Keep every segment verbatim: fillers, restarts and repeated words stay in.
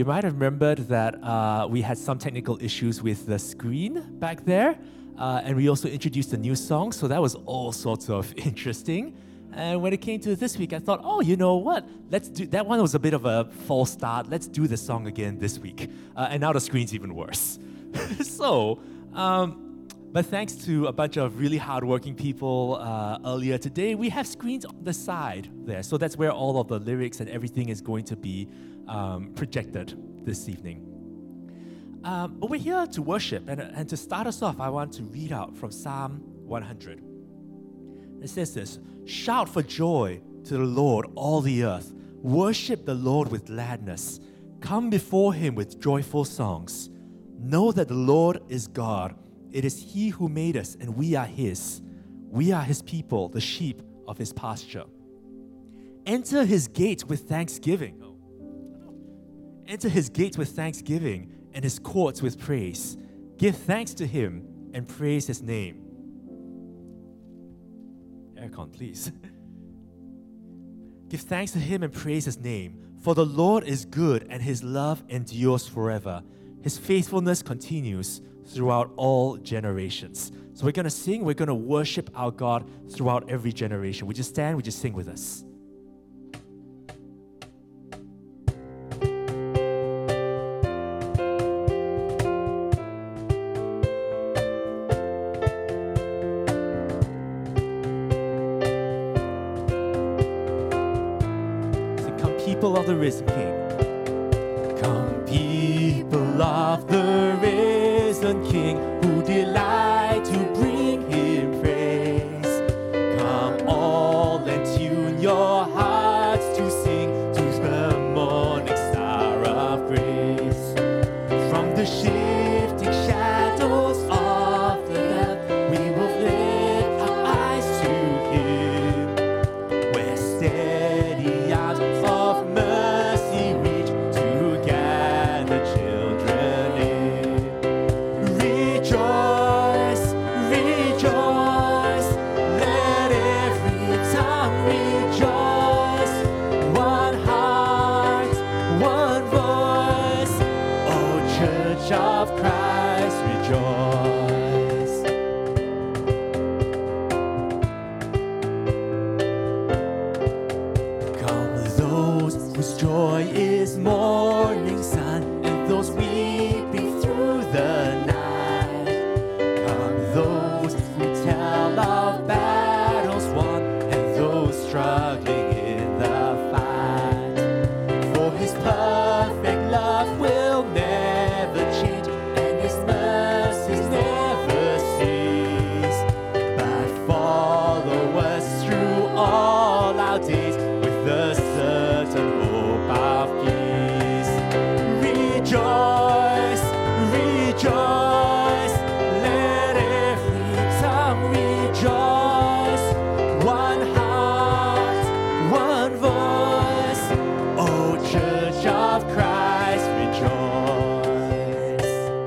You might have remembered that uh, we had some technical issues with the screen back there, uh, and we also introduced a new song, so that was all sorts of interesting. And when it came to this week, I thought, oh, you know what? Let's do that one was a bit of a false start. Let's do the song again this week, uh, and now the screen's even worse. so. Um, But thanks to a bunch of really hardworking people uh, earlier today, we have screens on the side there. So that's where all of the lyrics and everything is going to be um, projected this evening. Um, but we're here to worship. And, and to start us off, I want to read out from Psalm one hundred. It says this: "Shout for joy to the Lord, all the earth. Worship the Lord with gladness. Come before Him with joyful songs. Know that the Lord is God. It is He who made us, and we are His. We are His people, the sheep of His pasture. Enter His gates with thanksgiving. Enter His gates with thanksgiving and His courts with praise. Give thanks to Him and praise His name." Aircon, please. "Give thanks to Him and praise His name. For the Lord is good, and His love endures forever. His faithfulness continues throughout all generations." So we're going to sing, we're going to worship our God throughout every generation. We just stand, we just sing with us. Sing, "Come people of the risen King. Come people of the risen King, who delight to bring Him praise. Come all and tune your hearts to sing to the morning star of grace. From the shifting shadows of the night, we will lift our eyes to Him, where steady arms of mercy reach to gather children in. Rejoice, rejoice, let every tongue rejoice. One heart, one voice, O Church of Christ, rejoice. Come those whose joy is morning sun, and those weeping through the night. Come those who tell of battles won, and those struggling in the fight. For His perfect love will never change, and His mercies never cease, but follow us through all our days with the certain hope of peace. Rejoice, rejoice, let every tongue rejoice. One heart, one voice, O Church of Christ, rejoice.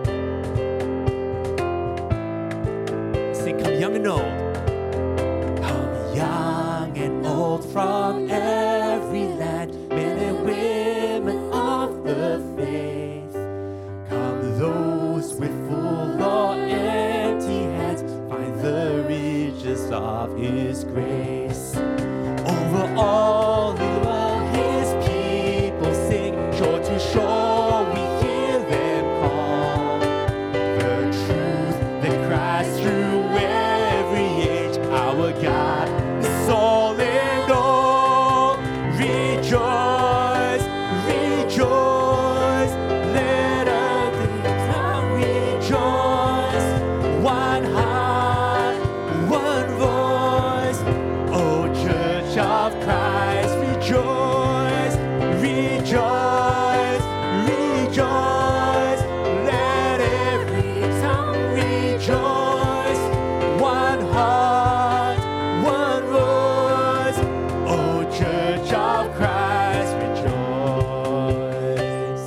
Sing, "Come young and old. Come young and old from every land, men and women of the faith. Come those with full or empty hands, find the riches of His grace. Over all the world His people sing, shore to shore we hear them call. The truth that cries through every age, our God is all in all. Rejoice, rejoice, let every tongue rejoice. One heart, one voice, O Church of Christ, rejoice, rejoice, rejoice, let every tongue rejoice. One heart, one voice, O Church of Christ, rejoice."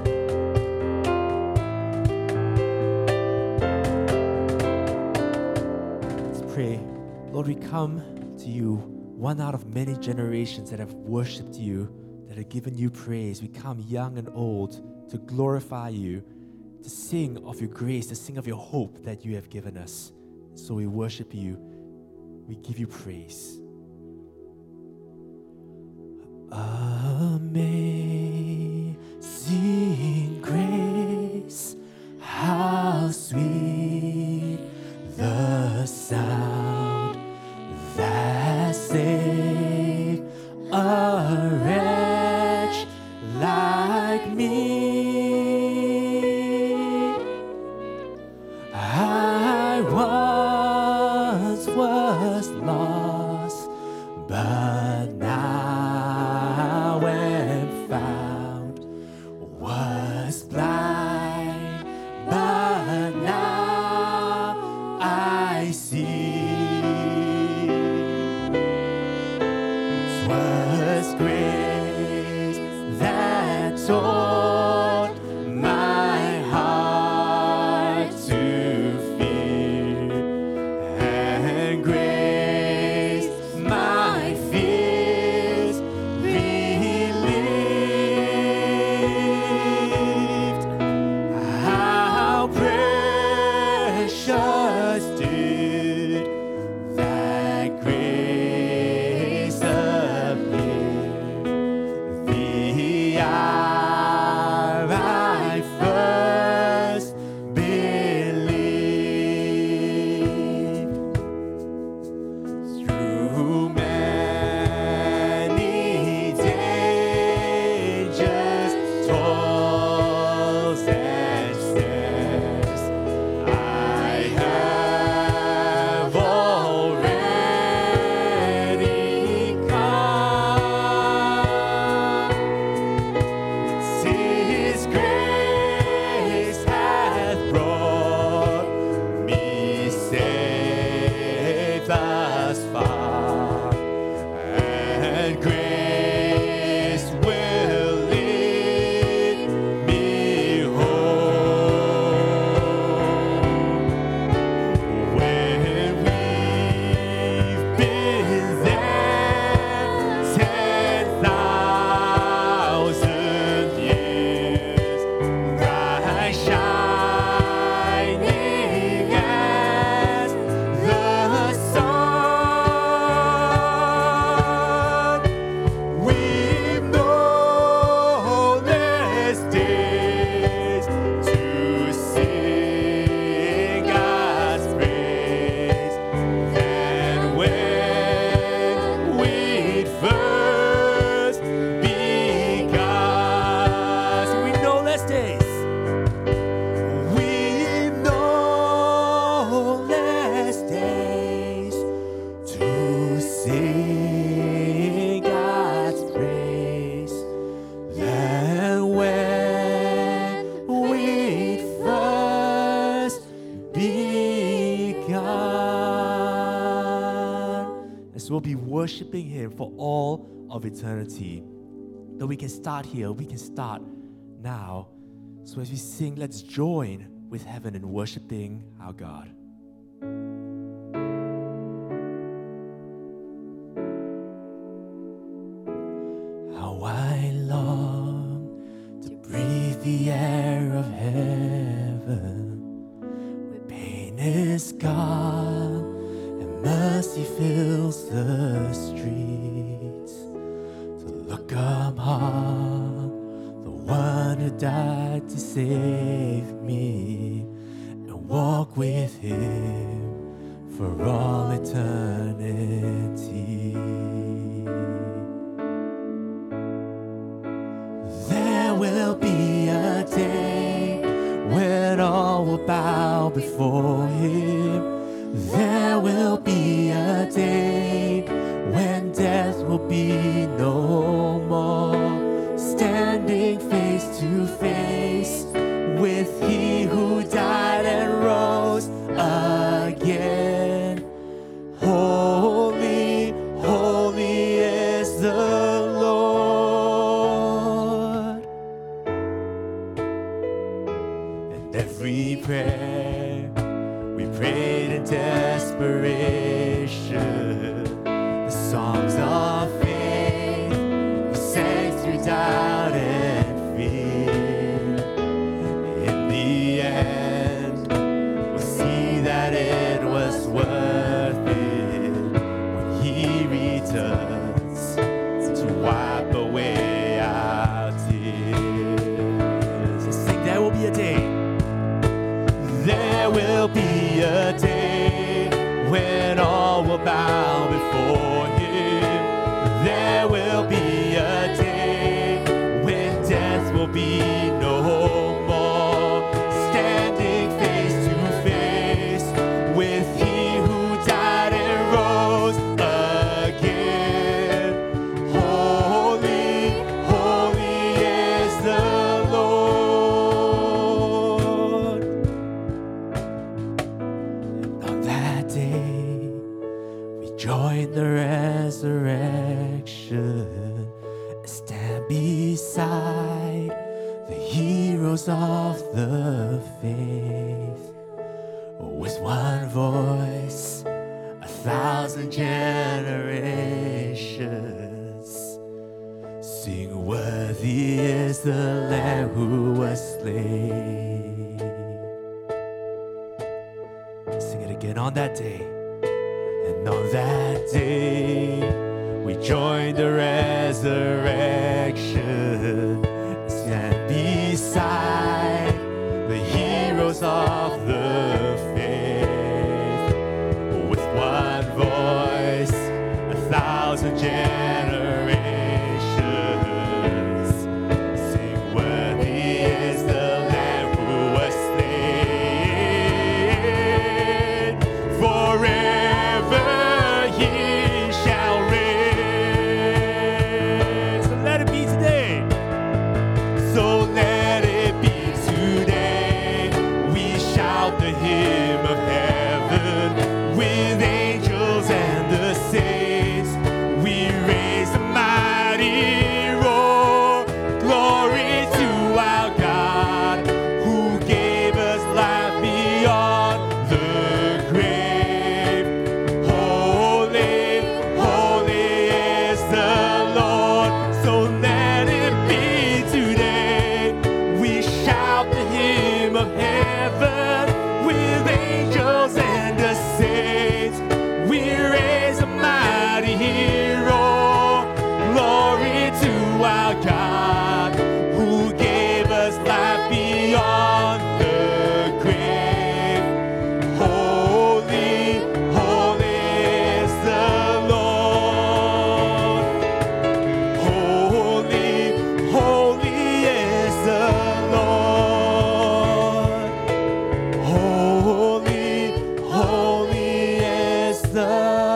Let's pray. Lord, we come to You, one out of many generations that have worshipped You, that that have given you praise. We come young and old to glorify you, to sing of your grace, to sing of your hope that you have given us. So we worship you. We give you praise. Amazing grace, how sweet the sound that saved a wretch like me. I once was lost, but now am found. Was blind, but now I see. 'Twas grace that taught my heart to fear, and grace my fears relieved. How precious did that grace appear the hour I first believed. Through many dangers, toils, and snares, I have already come. It's His grace hath brought me safe thus far, and grace will lead me home. When we've been there ten thousand years, bright shining as the sun, we've no less days to sing God's praise than when we'd first begun. So we know less days. We've no less days to sing God's praise than when we'd first begun. And so we'll be worshiping Him for all of eternity. But we can start here, we can start now. So as we sing, let's join with heaven in worshiping our God. How I long to breathe the air of heaven, where pain is gone and mercy fills the streets, to look upon the one who died to save me, and walk with Him for all eternity. There will be a day when all will bow before Him. There will be a day when death will be no more, standing face to face with He who died and rose again. Holy, holy is the Lord. And every prayer we prayed in desperation, the songs of faith we sang through be a day. There will be a day when all will bow before Him. There will be a day when death will be no more. Standing face to face with He who died and rose again. Holy, holy is the Lord. And on that day, we join the resurrection, stand beside the heroes of the faith. With one voice, a thousand generations sing, worthy is the Lamb who was slain. Sing it again. On that day, and on that day, we join the resurrection, stand beside the heroes of the faith. With one voice, a thousand generations sing, worthy is the Lamb who was slain. Forever He shall reign. So let it be today. So let it be today. We shout the hymn of heaven with angels and the saints. We raise a mighty roar. Glory to our God who gave us life beyond the grave. Holy, holy is the Lord. So let it be today. We shout the hymn of heaven with angels and the saints. We raise a mighty roar. Glory to our God who gave us life beyond the grave. Holy, holy is the Lord. Holy, holy is the Lord. Holy, holy is the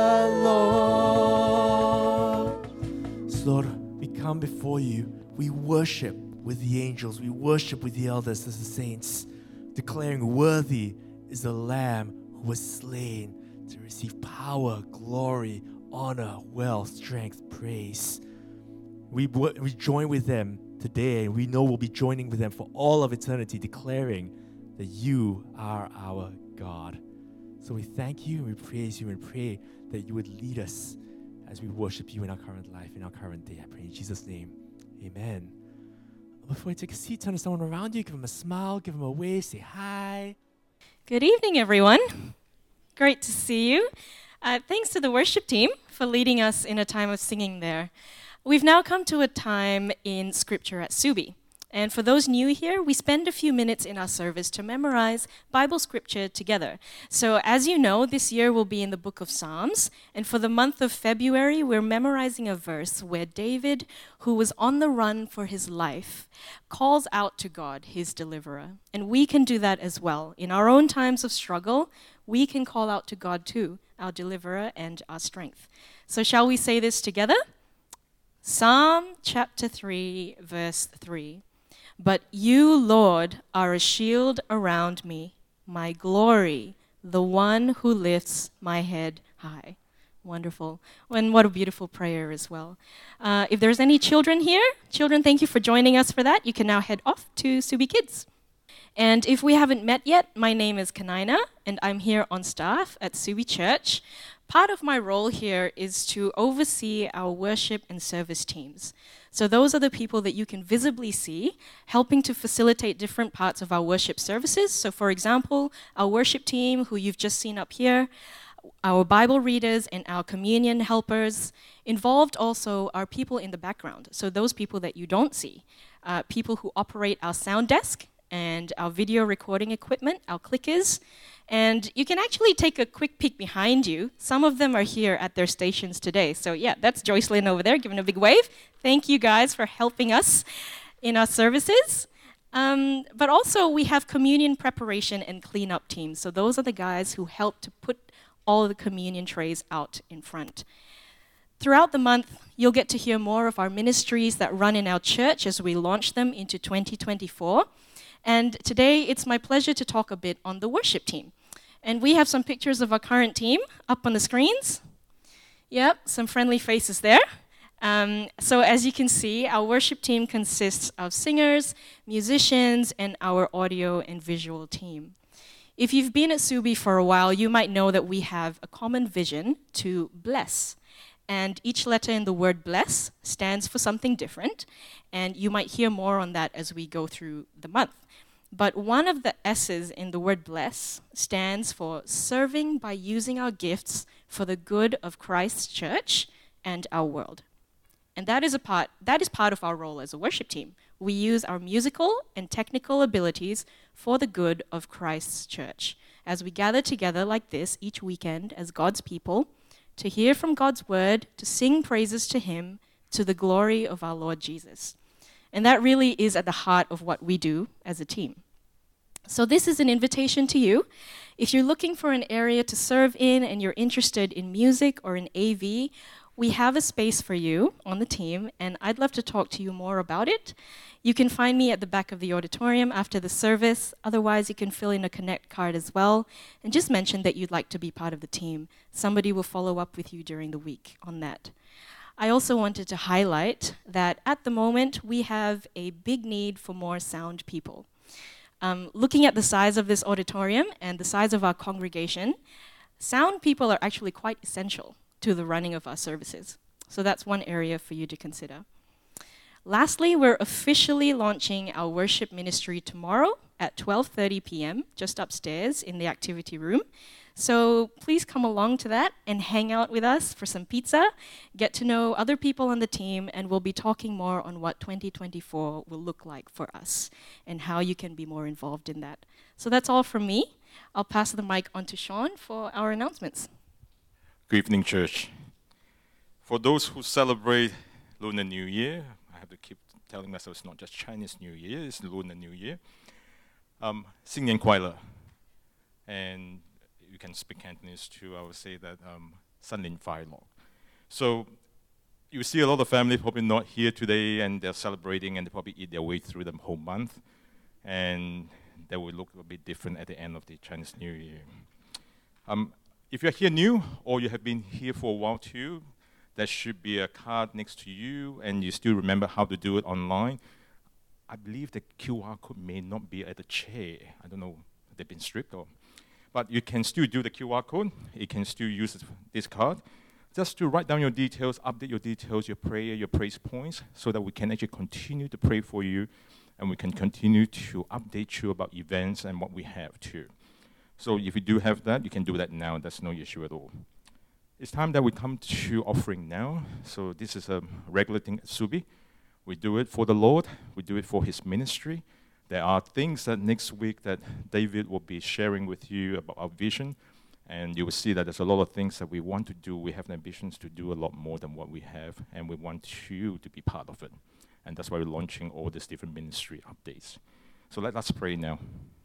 Lord. So Lord, we come before you. We worship with the angels. We worship with the elders as the saints, declaring worthy is the Lamb who was slain to receive power, glory, honor, wealth, strength, praise. We, wo- we join with them today, and we know we'll be joining with them for all of eternity, declaring that you are our God. So we thank you and we praise you and pray that you would lead us as we worship you in our current life, in our current day. I pray in Jesus' name. Amen. Before you take a seat, turn to someone around you, give them a smile, give them a wave, say hi. Good evening, everyone. Great to see you. Uh, thanks to the worship team for leading us in a time of singing there. We've now come to a time in Scripture at Subi. And for those new here, we spend a few minutes in our service to memorize Bible scripture together. So as you know, this year we'll be in the book of Psalms. And for the month of February, we're memorizing a verse where David, who was on the run for his life, calls out to God, his deliverer. And we can do that as well. In our own times of struggle, we can call out to God too, our deliverer and our strength. So shall we say this together? Psalm chapter three, verse three. But you, Lord, are a shield around me, my glory, the one who lifts my head high. Wonderful. And what a beautiful prayer as well. Uh, if there's any children here, children, thank you for joining us for that. You can now head off to Subi Kids. And if we haven't met yet, my name is Kanina, and I'm here on staff at Subi Church. Part of my role here is to oversee our worship and service teams. So those are the people that you can visibly see, helping to facilitate different parts of our worship services. So for example, our worship team, who you've just seen up here, our Bible readers and our communion helpers. Involved also are people in the background, so those people that you don't see, uh, people who operate our sound desk and our video recording equipment, our clickers. And you can actually take a quick peek behind you. Some of them are here at their stations today. So yeah, that's Joycelyn over there giving a big wave. Thank you guys for helping us in our services. Um, but also we have communion preparation and cleanup teams. So those are the guys who help to put all the communion trays out in front. Throughout the month, you'll get to hear more of our ministries that run in our church as we launch them into twenty twenty-four. And today, it's my pleasure to talk a bit on the worship team. And we have some pictures of our current team up on the screens. Yep, some friendly faces there. Um, so as you can see, our worship team consists of singers, musicians, and our audio and visual team. If you've been at Subi for a while, you might know that we have a common vision to bless. And each letter in the word bless stands for something different. And you might hear more on that as we go through the month. But one of the S's in the word bless stands for serving by using our gifts for the good of Christ's church and our world. And that is a part, that is part of our role as a worship team. We use our musical and technical abilities for the good of Christ's church. As we gather together like this each weekend as God's people, to hear from God's word, to sing praises to him, to the glory of our Lord Jesus. And that really is at the heart of what we do as a team. So this is an invitation to you. If you're looking for an area to serve in and you're interested in music or in A V, we have a space for you on the team, and I'd love to talk to you more about it. You can find me at the back of the auditorium after the service. Otherwise, you can fill in a Connect card as well, and just mention that you'd like to be part of the team. Somebody will follow up with you during the week on that. I also wanted to highlight that at the moment, we have a big need for more sound people. Um, looking at the size of this auditorium and the size of our congregation, sound people are actually quite essential to the running of our services. So that's one area for you to consider. Lastly, we're officially launching our worship ministry tomorrow at twelve thirty p m, just upstairs in the activity room. So please come along to that and hang out with us for some pizza, get to know other people on the team, and we'll be talking more on what twenty twenty-four will look like for us and how you can be more involved in that. So that's all from me. I'll pass the mic on to Sean for our announcements. Good evening, church. For those who celebrate Lunar New Year, I have to keep telling myself it's not just Chinese New Year, it's Lunar New Year. Um, 新年快乐. And you can speak Cantonese too, I would say that um, 新年快樂. So you see a lot of family probably not here today, and they're celebrating, and they probably eat their way through the whole month. And they will look a bit different at the end of the Chinese New Year. Um, If you're here new, or you have been here for a while too, there should be a card next to you, and you still remember how to do it online. I believe the Q R code may not be at the chair. I don't know if they've been stripped or, but you can still do the Q R code. You can still use this card, just to write down your details, update your details, your prayer, your praise points, so that we can actually continue to pray for you, and we can continue to update you about events and what we have too. So if you do have that, you can do that now. That's no issue at all. It's time that we come to offering now. So this is a regular thing at Subi. We do it for the Lord. We do it for his ministry. There are things that next week that David will be sharing with you about our vision. And you will see that there's a lot of things that we want to do. We have ambitions to do a lot more than what we have. And we want you to be part of it. And that's why we're launching all these different ministry updates. So let us pray now.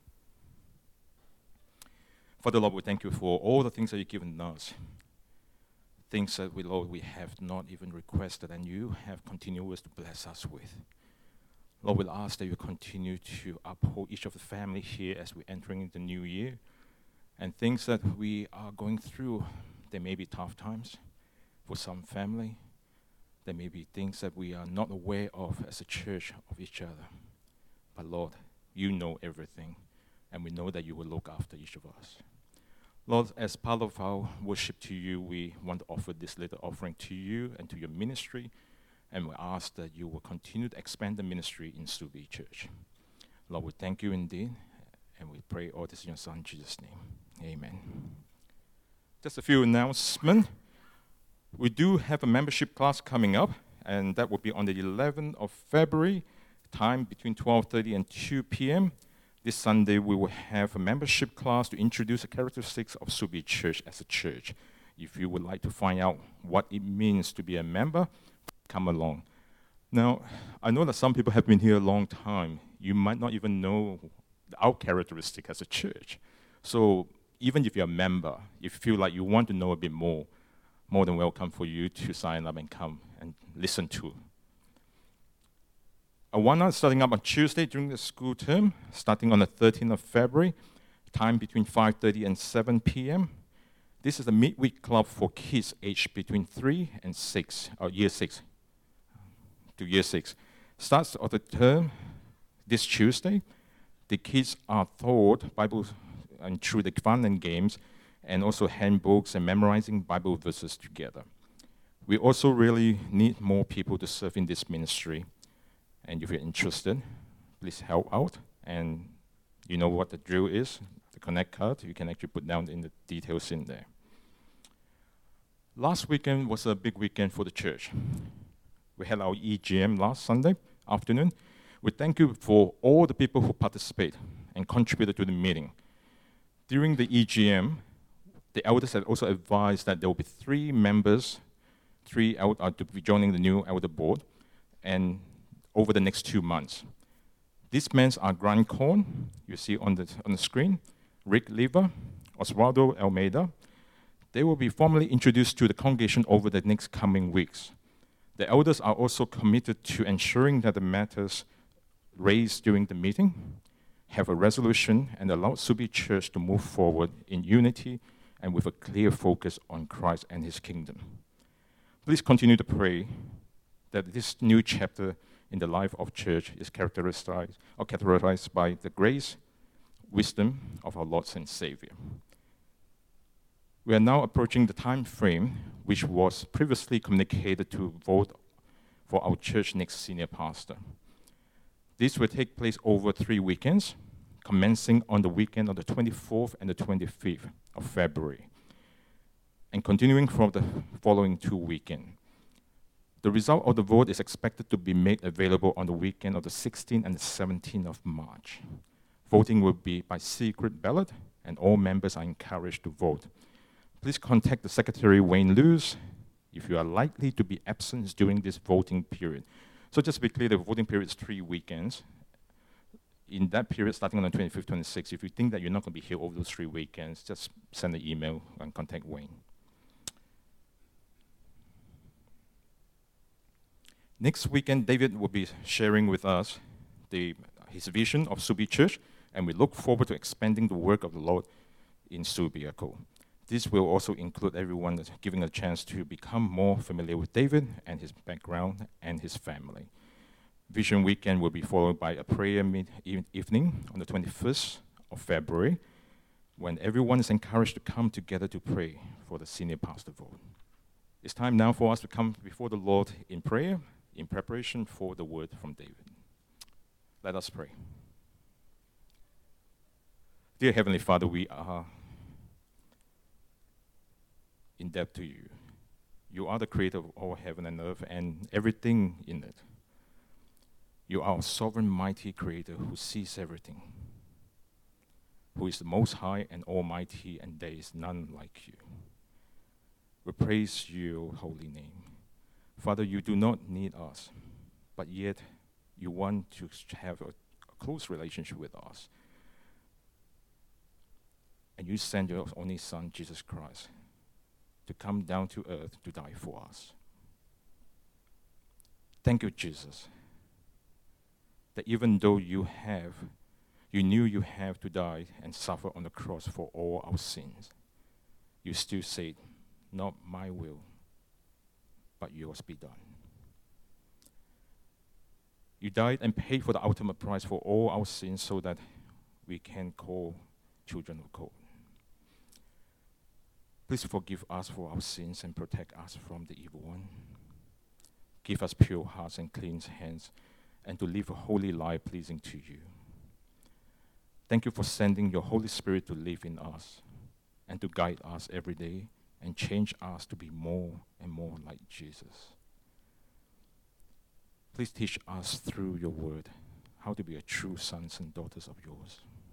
Father, Lord, we thank you for all the things that you've given us. Things that we, Lord, we have not even requested, and you have continued to bless us with. Lord, we'll ask that you continue to uphold each of the family here as we're entering the new year. And things that we are going through, there may be tough times for some family. There may be things that we are not aware of as a church of each other. But Lord, you know everything. And we know that you will look after each of us. Lord, as part of our worship to you, we want to offer this little offering to you and to your ministry. And we ask that you will continue to expand the ministry in Subi Church. Lord, we thank you indeed. And we pray all this in your Son, Jesus' name. Amen. Just a few announcements. We do have a membership class coming up. And that will be on the eleventh of February, time between twelve thirty and two p m This Sunday, we will have a membership class to introduce the characteristics of Subi Church as a church. If you would like to find out what it means to be a member, come along. Now, I know that some people have been here a long time. You might not even know our characteristic as a church. So even if you're a member, if you feel like you want to know a bit more, more than welcome for you to sign up and come and listen to. Awana is starting up on Tuesday during the school term, starting on the thirteenth of February, time between five thirty and seven p.m. This is a midweek club for kids aged between three and six, or year six to year six. Starts of the term this Tuesday. The kids are taught Bible and through the fun and games, and also handbooks and memorizing Bible verses together. We also really need more people to serve in this ministry. And if you're interested, please help out. And you know what the drill is, the connect card. You can actually put down in the details in there. Last weekend was a big weekend for the church. We had our E G M last Sunday afternoon. We thank you for all the people who participated and contributed to the meeting. During the E G M, the elders had also advised that there will be three members, three el- are to be joining the new elder board, and over the next two months. These men are Grant Korn, you see on the, on the screen, Rick Lever, Oswaldo Almeida. They will be formally introduced to the congregation over the next coming weeks. The elders are also committed to ensuring that the matters raised during the meeting have a resolution and allow Subi Church to move forward in unity and with a clear focus on Christ and his kingdom. Please continue to pray that this new chapter in the life of church is characterized or characterized by the grace, wisdom of our Lord and Savior. We are now approaching the time frame which was previously communicated to vote for our church next senior pastor. This will take place over three weekends, commencing on the weekend of the twenty-fourth and the twenty-fifth of February, and continuing from the following two weekends. The result of the vote is expected to be made available on the weekend of the sixteenth and the seventeenth of March. Voting will be by secret ballot, and all members are encouraged to vote. Please contact the Secretary, Wayne Lewis, if you are likely to be absent during this voting period. So just to be clear, the voting period is three weekends. In that period, starting on the twenty-fifth, twenty-sixth, if you think that you're not going to be here over those three weekends, just send an email and contact Wayne. Next weekend, David will be sharing with us the, his vision of Subi Church, and we look forward to expanding the work of the Lord in Subiaco. This will also include everyone that's giving a chance to become more familiar with David and his background and his family. Vision Weekend will be followed by a prayer mid- evening on the twenty-first of February, when everyone is encouraged to come together to pray for the senior pastor vote. It's time now for us to come before the Lord in prayer, in preparation for the word from David. Let us pray. Dear Heavenly Father, we are in debt to you. You are the creator of all heaven and earth and everything in it. You are a sovereign, mighty creator who sees everything, who is the most high and almighty, and there is none like you. We praise your holy name. Father, you do not need us, but yet you want to have a, a close relationship with us. And you send your only Son, Jesus Christ, to come down to earth to die for us. Thank you, Jesus, that even though you have, you knew you have to die and suffer on the cross for all our sins, you still said, not my will, but yours be done. You died and paid for the ultimate price for all our sins so that we can call children of God. Please forgive us for our sins and protect us from the evil one. Give us pure hearts and clean hands, and to live a holy life pleasing to you. Thank you for sending your Holy Spirit to live in us and to guide us every day and change us to be more and more like Jesus. Please teach us through your word how to be a true sons and daughters of yours.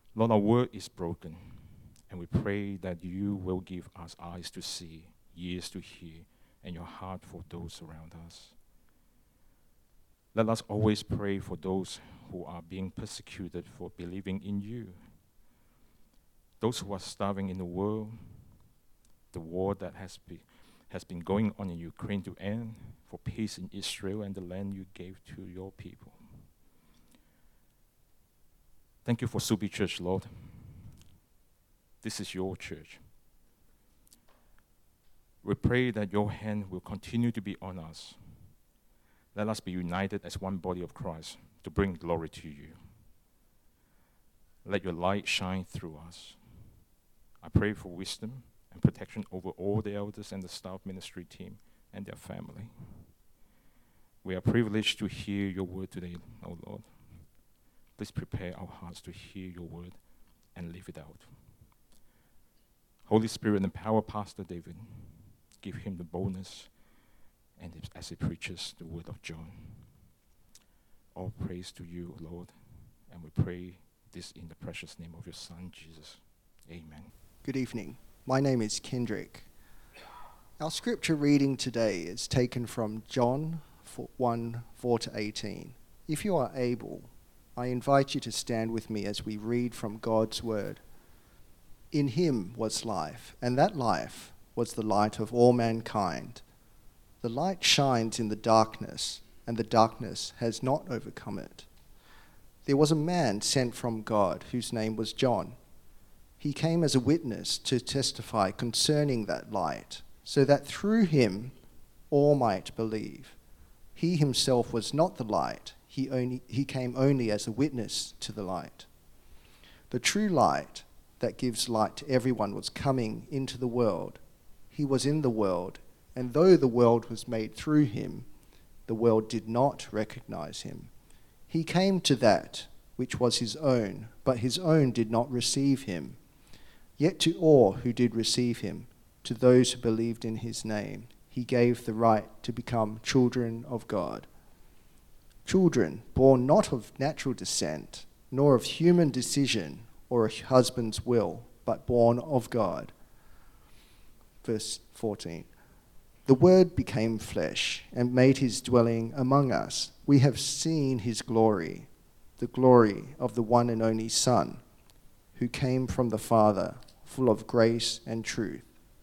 Lord, our world is broken, and we pray that you will give us eyes to see, ears to hear, and your heart for those around us. Let us always pray for those who are being persecuted for believing in you, those who are starving in the world, the war that has been, has been going on in Ukraine to end, for peace in Israel and the land you gave to your people. Thank you for Subi Church, Lord. This is your church. We pray that your hand will continue to be on us. Let us be united as one body of Christ to bring glory to you. Let your light shine through us. I pray for wisdom and protection over all the elders and the staff ministry team and their family. We are privileged to hear your word today, O Lord. Please prepare our hearts to hear your word and live it out. Holy Spirit, empower Pastor David. Give him the boldness and as he preaches the word of John. All praise to you, Lord, and we pray this in the precious name of your Son, Jesus. Amen. Good evening. My name is Kendrick. Our scripture reading today is taken from John one, four to eighteen. If you are able, I invite you to stand with me as we read from God's word. In him was life, and that life was the light of all mankind. The light shines in the darkness, and the darkness has not overcome it. There was a man sent from God whose name was John. He came as a witness to testify concerning that light, so that through him all might believe. He himself was not the light. He only he came only as a witness to the light. The true light that gives light to everyone was coming into the world. He was in the world, and though the world was made through him, the world did not recognize him. He came to that which was his own, but his own did not receive him. Yet to all who did receive him, to those who believed in his name, he gave the right to become children of God. Children born not of natural descent, nor of human decision or a husband's will, but born of God. Verse fourteen. The Word became flesh and made his dwelling among us. We have seen his glory, the glory of the one and only Son, who came from the Father, full of grace and truth.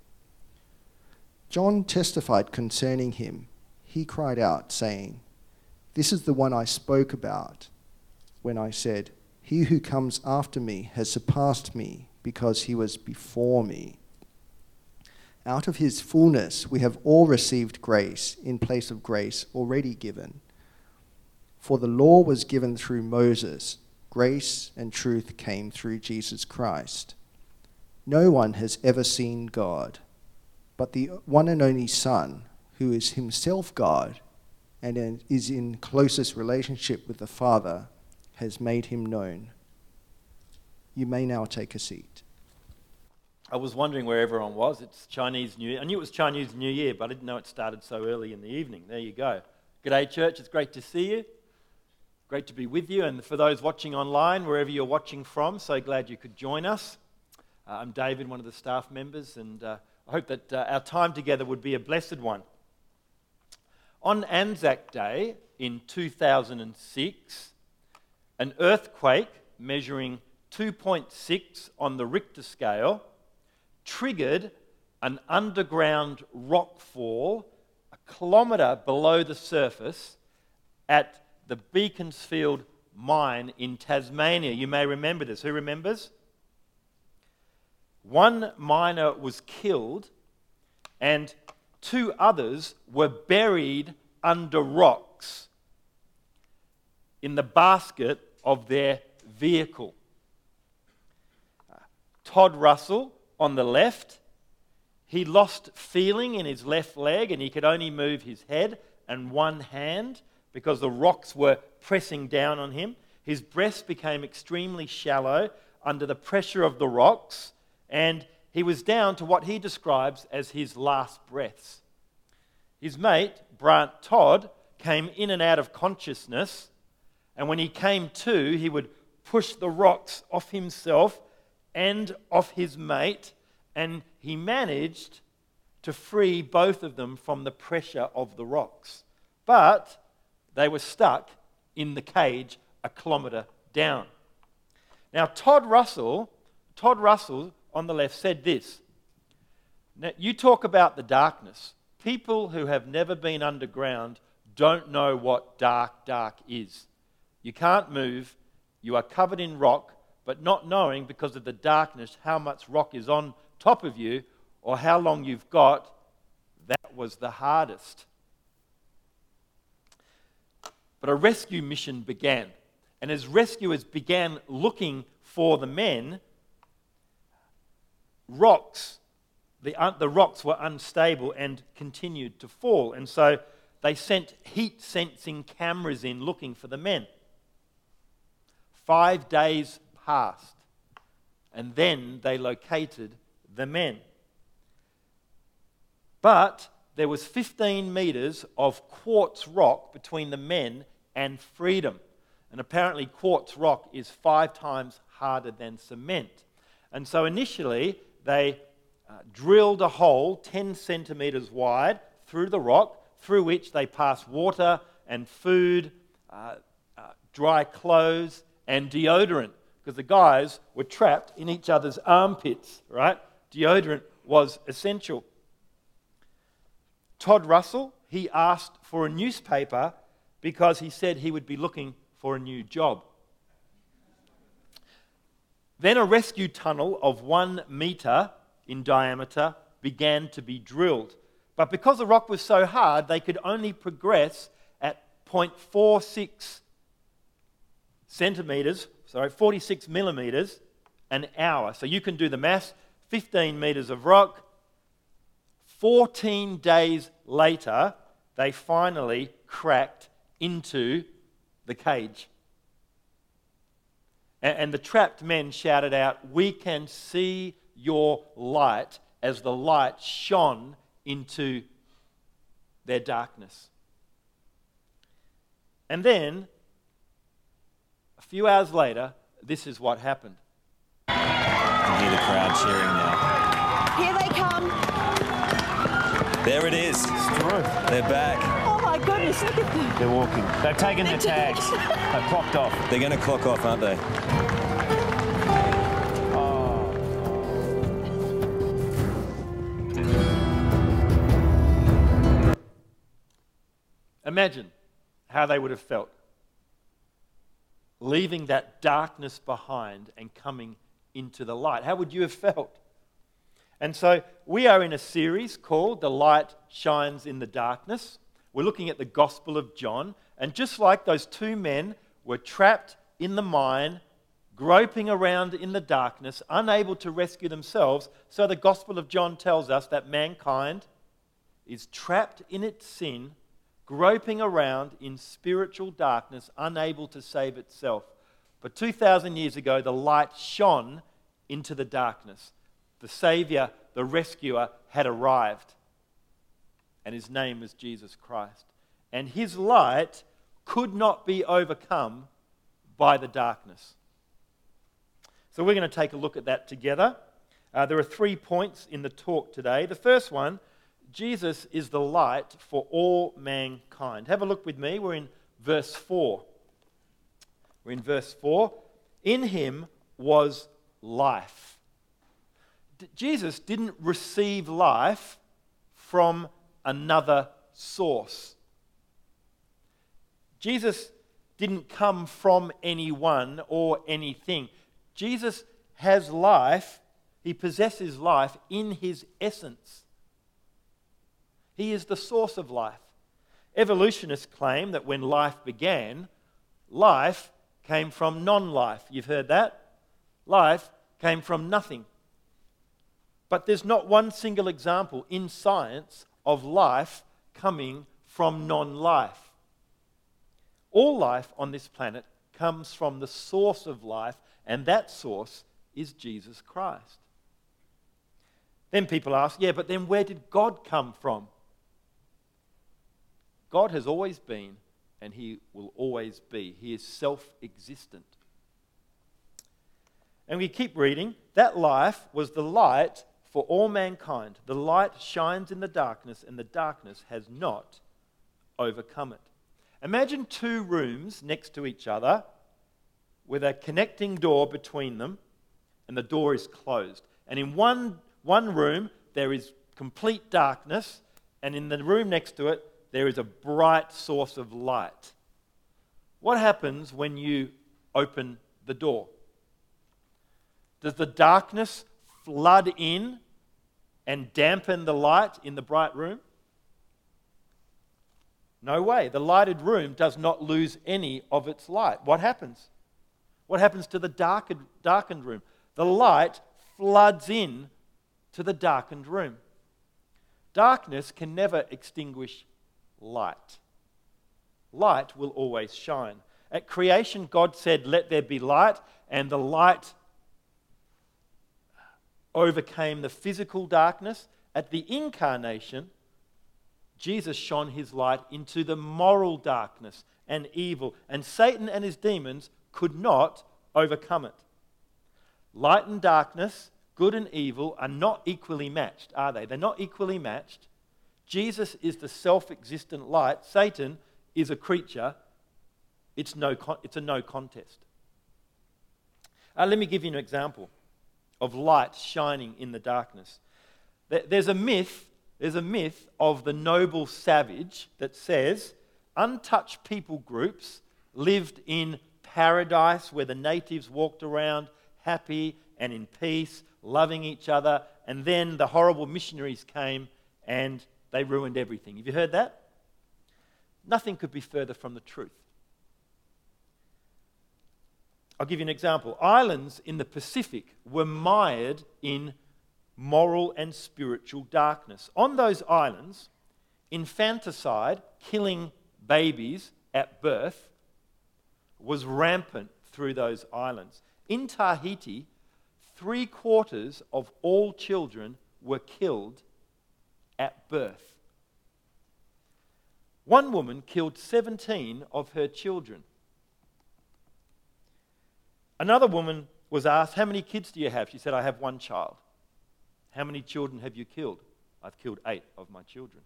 John testified concerning him. He cried out, saying, "This is the one I spoke about when I said, 'He who comes after me has surpassed me because he was before me.' Out of his fullness we have all received grace in place of grace already given. For the law was given through Moses, grace and truth came through Jesus Christ. No one has ever seen God, but the one and only Son, who is himself God and is in closest relationship with the Father, has made him known." You may now take a seat. I was wondering where everyone was. It's Chinese New Year. I knew it was Chinese New Year, but I didn't know it started so early in the evening. There you go. G'day, church. It's great to see you. Great to be with you. And for those watching online, wherever you're watching from, so glad you could join us. Uh, I'm David, one of the staff members, and uh, I hope that uh, our time together would be a blessed one. On Anzac Day in two thousand six, an earthquake measuring two point six on the Richter scale triggered an underground rockfall a kilometre below the surface at the Beaconsfield mine in Tasmania. You may remember this. Who remembers? One miner was killed and two others were buried under rocks in the basket of their vehicle. Uh, Todd Russell on the left, he lost feeling in his left leg and he could only move his head and one hand because the rocks were pressing down on him. His breast became extremely shallow under the pressure of the rocks, and he was down to what he describes as his last breaths. His mate, Brant Todd, came in and out of consciousness, and when he came to, he would push the rocks off himself and off his mate, and he managed to free both of them from the pressure of the rocks. But they were stuck in the cage a kilometre down. Now, Todd Russell, Todd Russell on the left said this. Now, you talk about the darkness. People who have never been underground don't know what dark, dark is. You can't move. You are covered in rock, but not knowing because of the darkness how much rock is on top of you or how long you've got, that was the hardest. But a rescue mission began. And as rescuers began looking for the men, rocks, the, uh, the rocks were unstable and continued to fall. And so they sent heat-sensing cameras in looking for the men. Five days passed, and then they located the men. But there was fifteen metres of quartz rock between the men and freedom. And apparently quartz rock is five times harder than cement. And so initially they uh, drilled a hole ten centimetres wide through the rock, through which they passed water and food, uh, uh, dry clothes and deodorant, because the guys were trapped in each other's armpits, right? Deodorant was essential. Todd Russell, he asked for a newspaper because he said he would be looking for a new job. Then a rescue tunnel of one metre in diameter began to be drilled. But because the rock was so hard, they could only progress at zero point four six centimetres, sorry, forty-six millimetres an hour. So you can do the maths, fifteen metres of rock. fourteen days later, they finally cracked into the cage. And, and the trapped men shouted out, "We can see your light," as the light shone into their darkness. And then, a few hours later, this is what happened. You can hear the crowd cheering now. Here they come. There it is. They're back. Oh my goodness, look at them. They're walking. They've taken their tags. They've clocked off. They're going to clock off, aren't they? Imagine how they would have felt, leaving that darkness behind and coming into the light. How would you have felt? And so we are in a series called The Light Shines in the Darkness. We're looking at the Gospel of John. And just like those two men were trapped in the mine, groping around in the darkness, unable to rescue themselves, so the Gospel of John tells us that mankind is trapped in its sin, groping around in spiritual darkness, unable to save itself. But two thousand years ago, the light shone into the darkness. The Saviour, the rescuer, had arrived. And his name was Jesus Christ. And his light could not be overcome by the darkness. So we're going to take a look at that together. Uh, there are three points in the talk today. The first one, Jesus is the light for all mankind. Have a look with me. We're in verse four. We're in verse four. In him was life. D- Jesus didn't receive life from another source. Jesus didn't come from anyone or anything. Jesus has life. He possesses life in his essence. He is the source of life. Evolutionists claim that when life began, life came from non-life. You've heard that? Life came from nothing. But there's not one single example in science of life coming from non-life. All life on this planet comes from the source of life, and that source is Jesus Christ. Then people ask, yeah, but then where did God come from? God has always been, and he will always be. He is self-existent. And we keep reading. That life was the light for all mankind. The light shines in the darkness, and the darkness has not overcome it. Imagine two rooms next to each other with a connecting door between them, and the door is closed. And in one, one room, there is complete darkness, and in the room next to it, there is a bright source of light. What happens when you open the door? Does the darkness flood in and dampen the light in the bright room? No way. The lighted room does not lose any of its light. What happens? What happens to the darkened, darkened room? The light floods in to the darkened room. Darkness can never extinguish light. Light will always shine. At creation, God said, "Let there be light," and the light overcame the physical darkness. At the incarnation, Jesus shone his light into the moral darkness and evil, and Satan and his demons could not overcome it. Light and darkness, good and evil, are not equally matched, are they? They're not equally matched. Jesus is the self-existent light. Satan is a creature. It's, no con- it's a no contest. Uh, let me give you an example of light shining in the darkness. There's a myth, there's a myth of the noble savage that says untouched people groups lived in paradise where the natives walked around happy and in peace, loving each other, and then the horrible missionaries came and they ruined everything. Have you heard that? Nothing could be further from the truth. I'll give you an example. Islands in the Pacific were mired in moral and spiritual darkness. On those islands, infanticide, killing babies at birth, was rampant through those islands. In Tahiti, three quarters of all children were killed at birth. One woman killed seventeen of her children. Another woman was asked, "How many kids do you have?" She said, "I have one child." "How many children have you killed?" "I've killed eight of my children."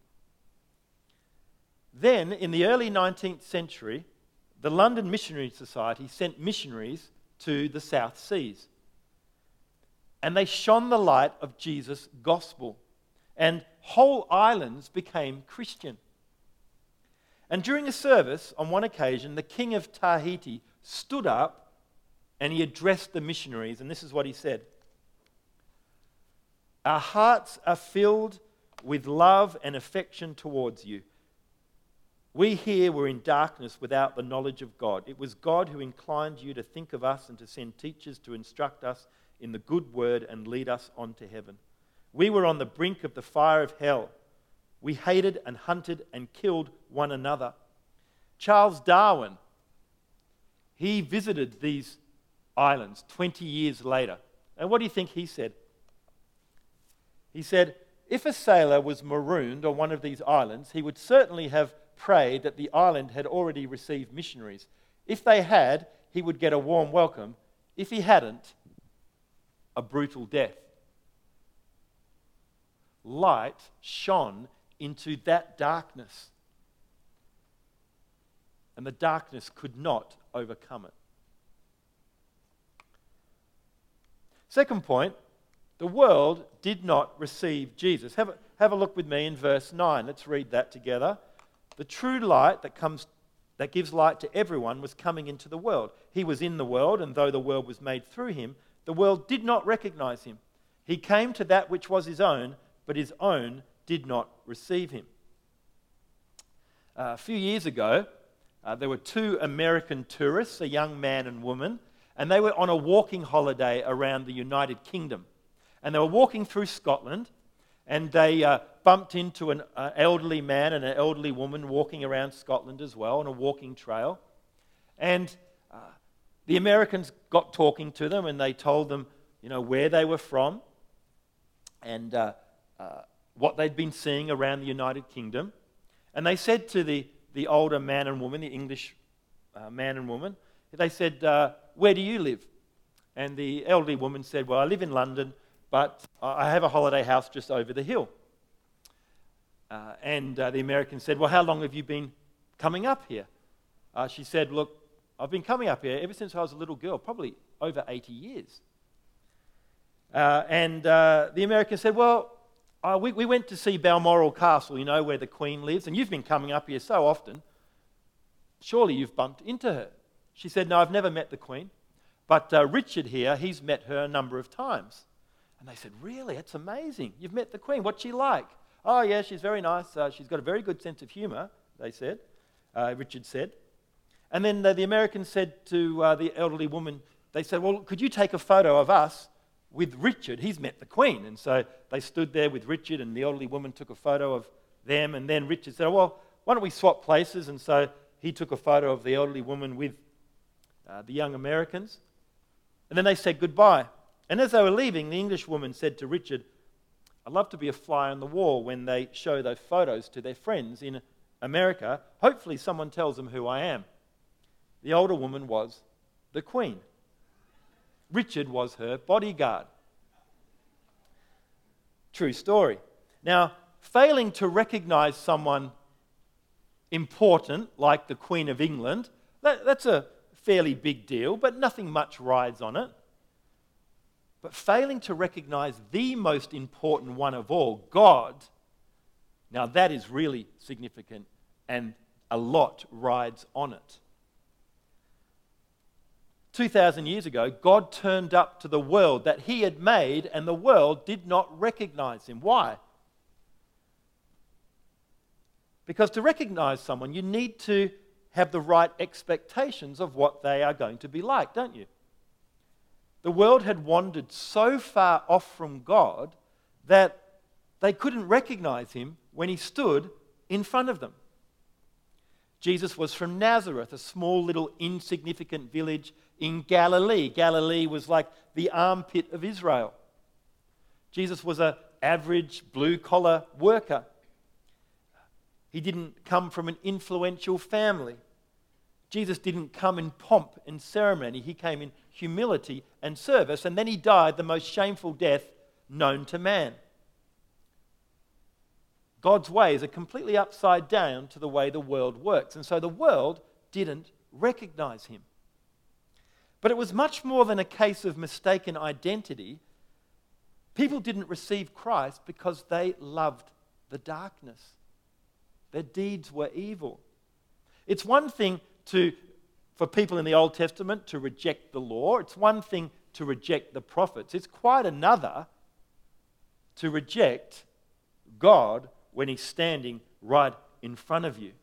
Then, in the early nineteenth century, the London Missionary Society sent missionaries to the South Seas. And they shone the light of Jesus' gospel. And whole islands became Christian. And during a service, on one occasion, the king of Tahiti stood up and he addressed the missionaries, and this is what he said: "Our hearts are filled with love and affection towards you. We here were in darkness without the knowledge of God. It was God who inclined you to think of us and to send teachers to instruct us in the good word and lead us on to heaven. We were on the brink of the fire of hell. We hated and hunted and killed one another." Charles Darwin, he visited these islands twenty years later. And what do you think he said? He said, if a sailor was marooned on one of these islands, he would certainly have prayed that the island had already received missionaries. If they had, he would get a warm welcome. If he hadn't, a brutal death. Light shone into that darkness, and the darkness could not overcome it. Second point, the world did not receive Jesus. Have a, have a look with me in verse nine. Let's read that together. The true light that comes, that gives light to everyone was coming into the world. He was in the world, and though the world was made through him, the world did not recognize him. He came to that which was his own, but his own did not receive him. Uh, a few years ago, uh, there were two American tourists, a young man and woman, and they were on a walking holiday around the United Kingdom. And they were walking through Scotland, and they uh, bumped into an uh, elderly man and an elderly woman walking around Scotland as well on a walking trail. And uh, the Americans got talking to them, and they told them, you know, where they were from and uh, uh, what they'd been seeing around the United Kingdom. And they said to the, the older man and woman, the English uh, man and woman, they said, uh, where do you live? And the elderly woman said, well, I live in London, but I have a holiday house just over the hill. Uh, and uh, the American said, well, how long have you been coming up here? Uh, she said, look, I've been coming up here ever since I was a little girl, probably over eighty years. Uh, and uh, the American said, well, uh, we, we went to see Balmoral Castle, you know, where the Queen lives, and you've been coming up here so often. Surely you've bumped into her. She said, no, I've never met the Queen. But uh, Richard here, he's met her a number of times. And they said, really? That's amazing. You've met the Queen. What's she like? Oh, yeah, she's very nice. Uh, she's got a very good sense of humour, they said. Uh, Richard said. And then uh, the Americans said to uh, the elderly woman, they said, well, could you take a photo of us with Richard? He's met the Queen. And so they stood there with Richard, and the elderly woman took a photo of them. And then Richard said, well, why don't we swap places? And so he took a photo of the elderly woman with uh, the young Americans. And then they said goodbye. And as they were leaving, the English woman said to Richard, I'd love to be a fly on the wall when they show those photos to their friends in America. Hopefully someone tells them who I am. The older woman was the Queen. Richard was her bodyguard. True story. Now, failing to recognize someone important like the Queen of England, that, that's a fairly big deal, but nothing much rides on it. But failing to recognize the most important one of all, God, now that is really significant, and a lot rides on it. two thousand years ago, God turned up to the world that he had made, and the world did not recognize him. Why? Because to recognize someone, you need to have the right expectations of what they are going to be like, don't you? The world had wandered so far off from God that they couldn't recognize him when he stood in front of them. Jesus was from Nazareth, a small little insignificant village in Galilee. Galilee was like the armpit of Israel. Jesus was an average blue-collar worker. He didn't come from an influential family. Jesus didn't come in pomp and ceremony. He came in humility and service, and then he died the most shameful death known to man. God's ways are completely upside down to the way the world works, and so the world didn't recognize him. But it was much more than a case of mistaken identity. People didn't receive Christ because they loved the darkness. Their deeds were evil. It's one thing to, for people in the Old Testament to reject the law. It's one thing to reject the prophets. It's quite another to reject God when he's standing right in front of you.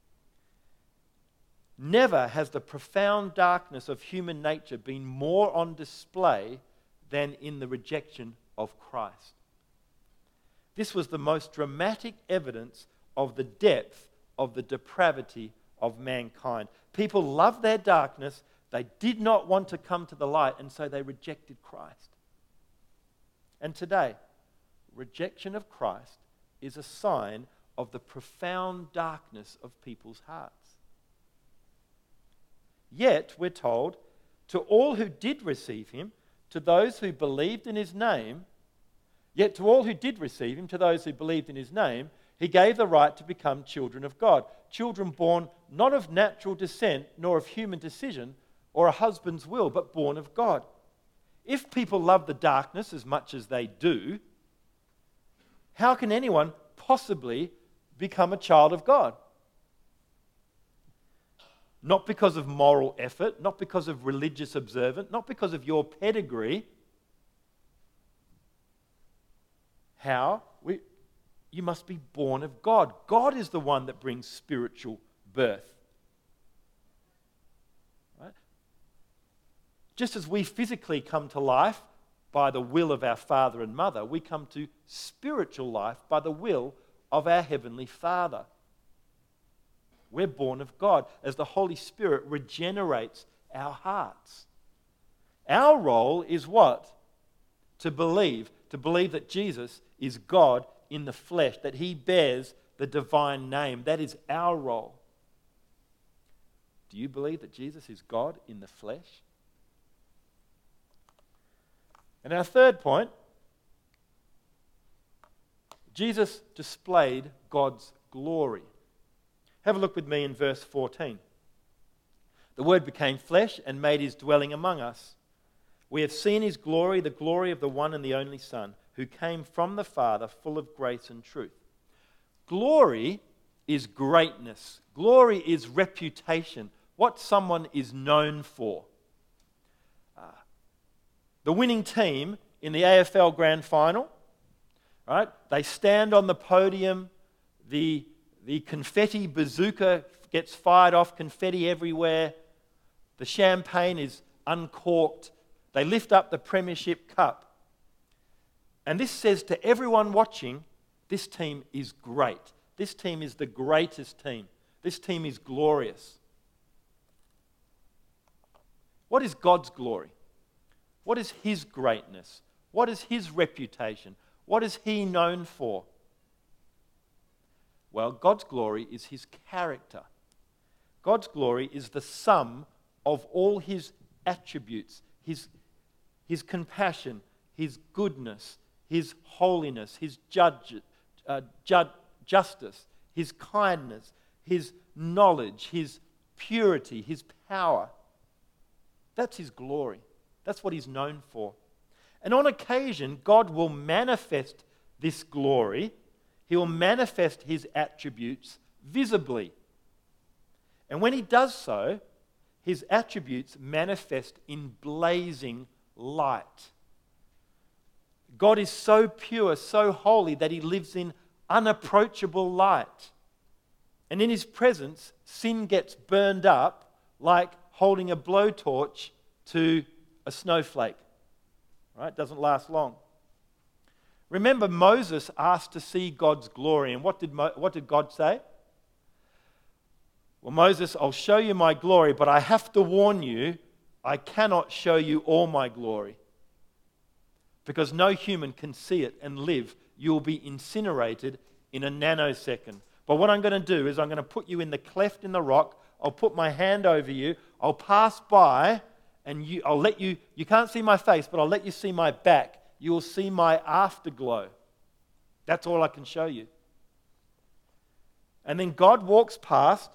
Never has the profound darkness of human nature been more on display than in the rejection of Christ. This was the most dramatic evidence of the depth of the depravity of mankind. People loved their darkness, they did not want to come to the light, and so they rejected Christ. And today, rejection of Christ is a sign of the profound darkness of people's hearts. Yet, we're told, to all who did receive him, to those who believed in his name, yet to all who did receive him, to those who believed in his name, he gave the right to become children of God. Children born not of natural descent, nor of human decision, or a husband's will, but born of God. If people love the darkness as much as they do, how can anyone possibly become a child of God? Not because of moral effort, not because of religious observance, not because of your pedigree. How? We, you must be born of God. God is the one that brings spiritual birth. Right? Just as we physically come to life by the will of our father and mother, we come to spiritual life by the will of our Heavenly Father. We're born of God as the Holy Spirit regenerates our hearts. Our role is what? To believe. To believe that Jesus is God in the flesh, that he bears the divine name. That is our role. Do you believe that Jesus is God in the flesh? And our third point, Jesus displayed God's glory. Have a look with me in verse fourteen. The Word became flesh and made his dwelling among us. We have seen his glory, the glory of the one and the only Son, who came from the Father, full of grace and truth. Glory is greatness. Glory is reputation, what someone is known for. Uh, the winning team in the A F L Grand Final, right? They stand on the podium, the, the confetti bazooka gets fired off, confetti everywhere, the champagne is uncorked, they lift up the Premiership Cup. And this says to everyone watching, this team is great. This team is the greatest team. This team is glorious. What is God's glory? What is his greatness? What is his reputation? What is he known for? Well, God's glory is his character. God's glory is the sum of all his attributes, his, his compassion, his goodness, his holiness, his judge, uh, ju- justice, his kindness, his knowledge, his purity, his power. That's his glory. That's what he's known for. And on occasion, God will manifest this glory. He will manifest his attributes visibly. And when he does so, his attributes manifest in blazing light. God is so pure, so holy, that he lives in unapproachable light. And in his presence, sin gets burned up like holding a blowtorch to a snowflake. Right? It doesn't last long. Remember, Moses asked to see God's glory, and what did, Mo- what did God say? Well, Moses, I'll show you my glory, but I have to warn you, I cannot show you all my glory. Because no human can see it and live. You will be incinerated in a nanosecond. But what I'm going to do is I'm going to put you in the cleft in the rock. I'll put my hand over you. I'll pass by, and you, I'll let you, you can't see my face, but I'll let you see my back. You will see my afterglow. That's all I can show you. And then God walks past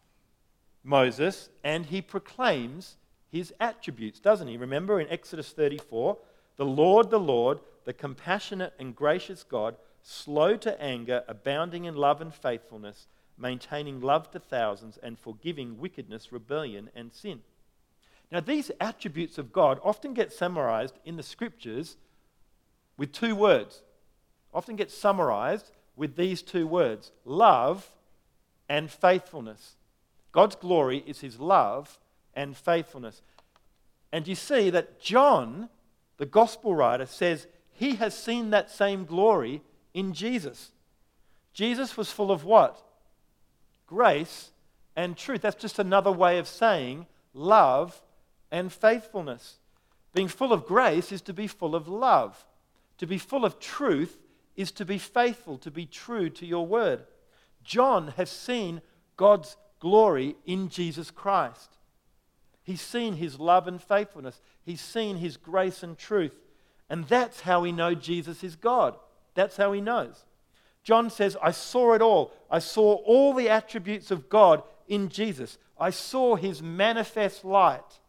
Moses, and he proclaims his attributes, doesn't he? Remember in Exodus thirty-four, the Lord, the Lord, the compassionate and gracious God, slow to anger, abounding in love and faithfulness, maintaining love to thousands, and forgiving wickedness, rebellion, and sin. Now, these attributes of God often get summarized in the scriptures with two words. Often get summarized with these two words, love and faithfulness. God's glory is his love and faithfulness. And you see that John, the gospel writer, says he has seen that same glory in Jesus. Jesus was full of what? Grace and truth. That's just another way of saying love and faithfulness. Being full of grace is to be full of love. To be full of truth is to be faithful, to be true to your word. John has seen God's glory in Jesus Christ. He's seen his love and faithfulness. He's seen his grace and truth. And that's how we know Jesus is God. That's how he knows. John says, I saw it all. I saw all the attributes of God in Jesus. I saw his manifest light.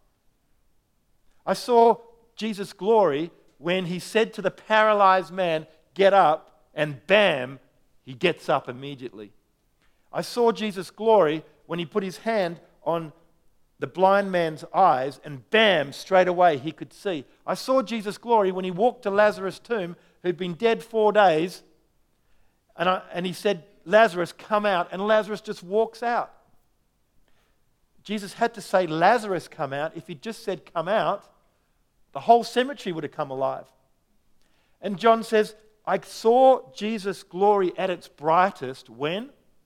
I saw Jesus' glory when he said to the paralyzed man, get up, and bam, he gets up immediately. I saw Jesus' glory when he put his hand on the blind man's eyes, and bam, straight away he could see. I saw Jesus' glory when he walked to Lazarus' tomb, who'd been dead four days, and, I, and he said, Lazarus, come out, and Lazarus just walks out. Jesus had to say, Lazarus, come out. If he'd just said, come out, the whole cemetery would have come alive. And John says, I saw Jesus' glory at its brightest when?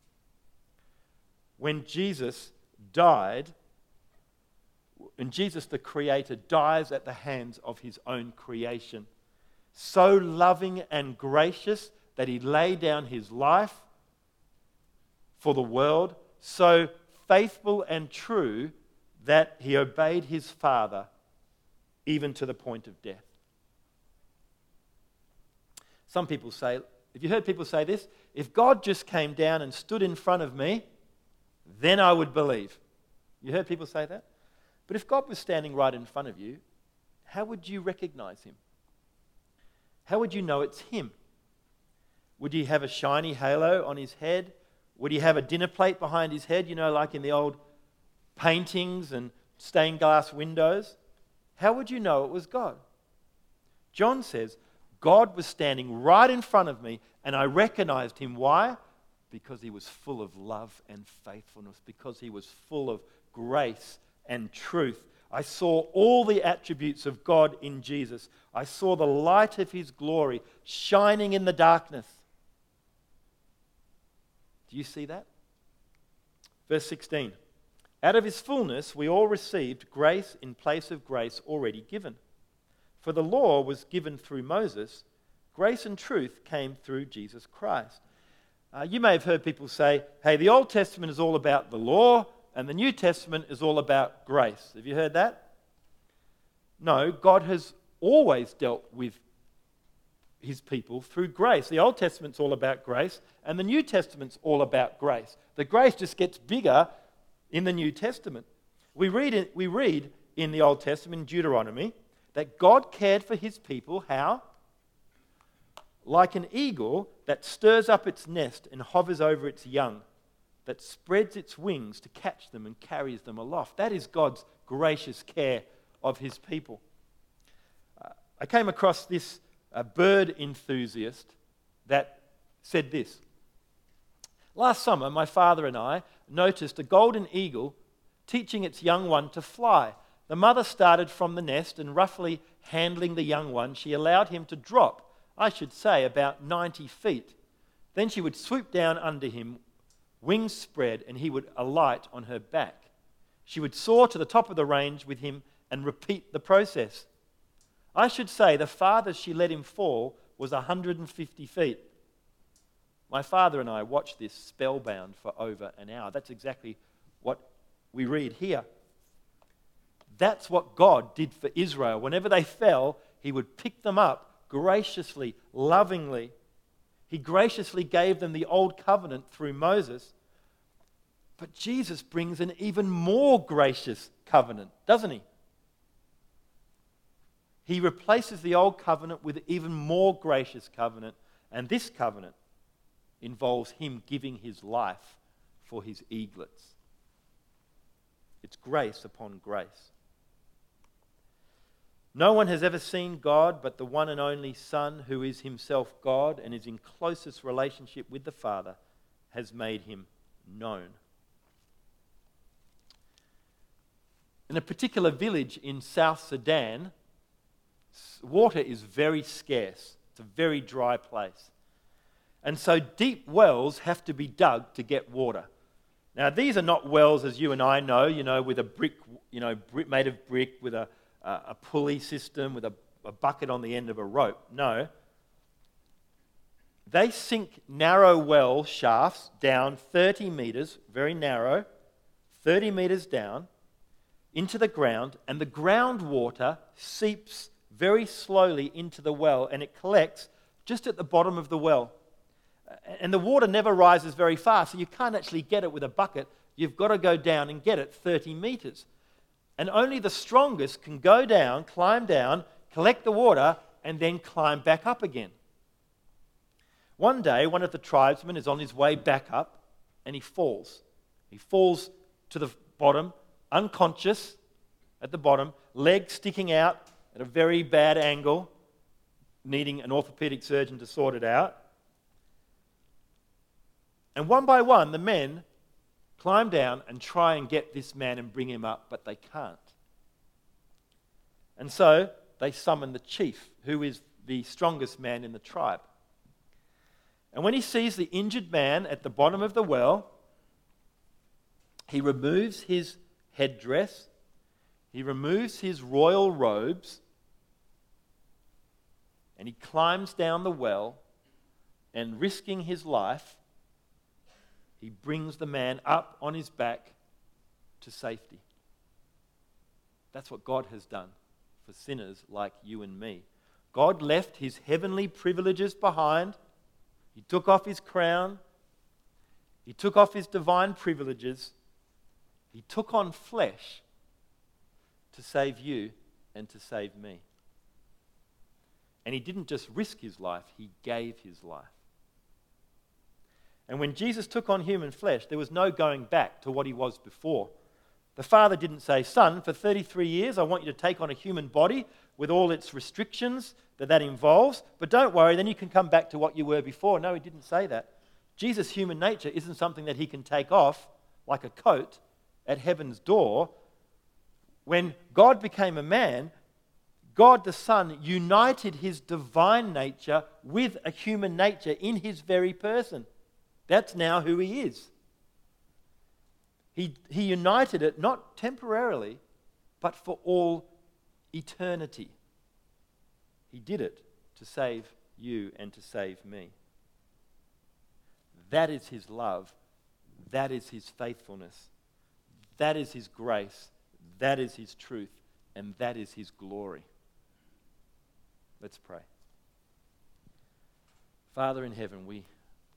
When Jesus died, when Jesus the Creator dies at the hands of his own creation. So loving and gracious that he laid down his life for the world, so faithful and true that he obeyed his Father even to the point of death. Some people say, have you heard people say this? If God just came down and stood in front of me, then I would believe. You heard people say that? But if God was standing right in front of you, how would you recognize him? How would you know it's him? Would he have a shiny halo on his head? Would he have a dinner plate behind his head, you know, like in the old paintings and stained glass windows? How would you know it was God? John says, God was standing right in front of me and I recognized him. Why? Because he was full of love and faithfulness, because he was full of grace and truth. I saw all the attributes of God in Jesus. I saw the light of his glory shining in the darkness. Do you see that? Verse sixteen. Out of his fullness we all received grace in place of grace already given. For the law was given through Moses, grace and truth came through Jesus Christ. Uh, you may have heard people say, hey, the Old Testament is all about the law and the New Testament is all about grace. Have you heard that? No, God has always dealt with his people through grace. The Old Testament's all about grace and the New Testament's all about grace. The grace just gets bigger in the New Testament. We read, in, we read in the Old Testament, in Deuteronomy, that God cared for his people, how? Like an eagle that stirs up its nest and hovers over its young, that spreads its wings to catch them and carries them aloft. That is God's gracious care of his people. Uh, I came across this uh, bird enthusiast that said this. Last summer, my father and I noticed a golden eagle teaching its young one to fly. The mother started from the nest and roughly handling the young one, she allowed him to drop, I should say about ninety feet. Then she would swoop down under him, wings spread, and he would alight on her back. She would soar to the top of the range with him and repeat the process. I should say the farthest she let him fall was one hundred fifty feet. My father and I watched this spellbound for over an hour. That's exactly what we read here. That's what God did for Israel. Whenever they fell, he would pick them up graciously, lovingly. He graciously gave them the old covenant through Moses. But Jesus brings an even more gracious covenant, doesn't he? He replaces the old covenant with an even more gracious covenant. And this covenant involves him giving his life for his eaglets. It's grace upon grace. No one has ever seen God but the one and only Son, who is himself God and is in closest relationship with the Father, has made him known. In a particular village in South Sudan, water is very scarce. It's a very dry place. And so deep wells have to be dug to get water. Now, these are not wells as you and I know, you know, with a brick, you know, brick, made of brick with a a pulley system with a, a bucket on the end of a rope. No. They sink narrow well shafts down thirty meters, very narrow, thirty meters down, into the ground, and the groundwater seeps very slowly into the well, and it collects just at the bottom of the well. And the water never rises very fast, so you can't actually get it with a bucket. You've got to go down and get it thirty meters. And only the strongest can go down, climb down, collect the water, and then climb back up again. One day, one of the tribesmen is on his way back up, and he falls. He falls to the bottom, unconscious at the bottom, legs sticking out at a very bad angle, needing an orthopedic surgeon to sort it out. And one by one, the men climb down and try and get this man and bring him up, but they can't. And so they summon the chief, who is the strongest man in the tribe. And when he sees the injured man at the bottom of the well, he removes his headdress, he removes his royal robes, and he climbs down the well, and risking his life, he brings the man up on his back to safety. That's what God has done for sinners like you and me. God left his heavenly privileges behind. He took off his crown. He took off his divine privileges. He took on flesh to save you and to save me. And he didn't just risk his life, he gave his life. And when Jesus took on human flesh, there was no going back to what he was before. The Father didn't say, "Son, for thirty-three years I want you to take on a human body with all its restrictions that that involves, but don't worry, then you can come back to what you were before." No, he didn't say that. Jesus' human nature isn't something that he can take off like a coat at heaven's door. When God became a man, God the Son united his divine nature with a human nature in his very person. That's now who he is. He, he united it not temporarily, but for all eternity. He did it to save you and to save me. That is his love. That is his faithfulness. That is his grace. That is his truth. And that is his glory. Let's pray. Father in heaven, we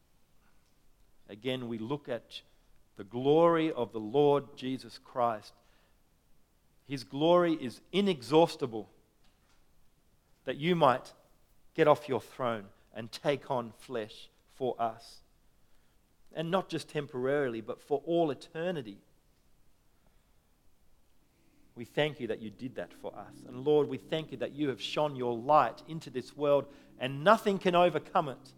again we look at the glory of the Lord Jesus Christ. His glory is inexhaustible, that you might get off your throne and take on flesh for us. And not just temporarily, but for all eternity. We thank you that you did that for us. And Lord, we thank you that you have shone your light into this world and nothing can overcome it.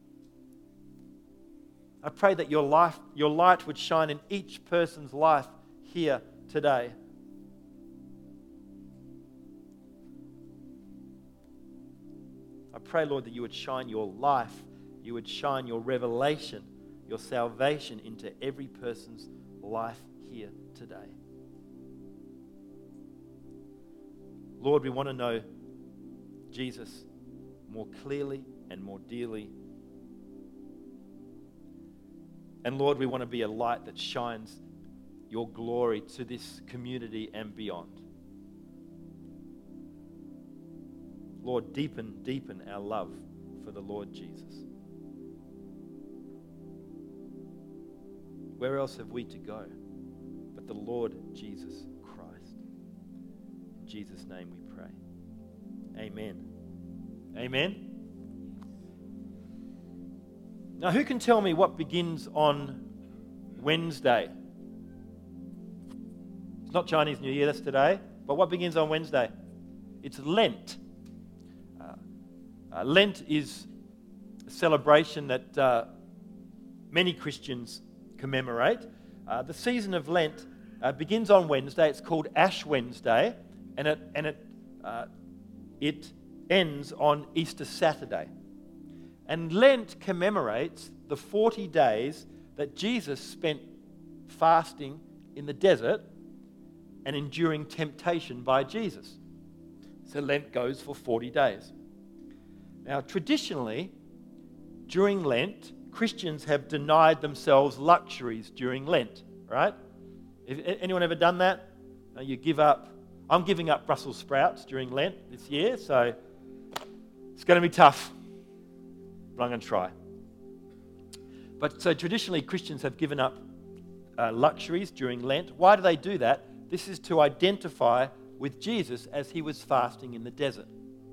I pray that your life, your light would shine in each person's life here today. I pray, Lord, that you would shine your life, you would shine your revelation, your salvation into every person's life here today. Lord, we want to know Jesus more clearly and more dearly. And Lord, we want to be a light that shines your glory to this community and beyond. Lord, deepen, deepen our love for the Lord Jesus. Where else have we to go but the Lord Jesus Christ? In Jesus' name we pray. Amen. Amen. Now, who can tell me what begins on Wednesday? It's not Chinese New Year, that's today. But what begins on Wednesday? It's Lent. Uh, uh, Lent is a celebration that uh, many Christians commemorate. Uh, the season of Lent uh, begins on Wednesday. It's called Ash Wednesday, and it and it uh, it ends on Easter Saturday. And Lent commemorates the forty days that Jesus spent fasting in the desert and enduring temptation by Jesus. So Lent goes for forty days. Now, traditionally, during Lent, Christians have denied themselves luxuries during Lent, right? If anyone ever done that? You give up. I'm giving up Brussels sprouts during Lent this year, so it's going to be tough. But I'm going to try. But so traditionally, Christians have given up uh, luxuries during Lent. Why do they do that? This is to identify with Jesus as he was fasting in the desert.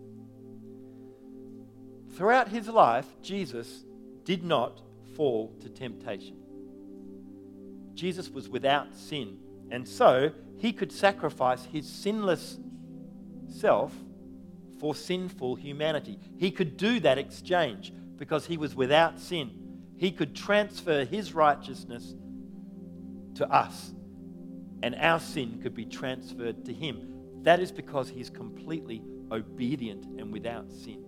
Throughout his life, Jesus did not fall to temptation. Jesus was without sin, and so he could sacrifice his sinless self for sinful humanity. He could do that exchange. Because he was without sin, he could transfer his righteousness to us, and our sin could be transferred to him. That is because he's completely obedient and without sin.